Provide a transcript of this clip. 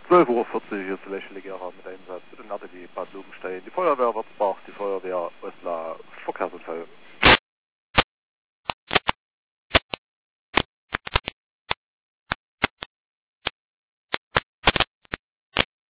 12:40 Uhr hier zu Lächeligera mit Einsatz. Bitte Natalie Bad Lugenstein. Die Feuerwehr Würzbach, die Feuerwehr Osla, Verkehrsunfall.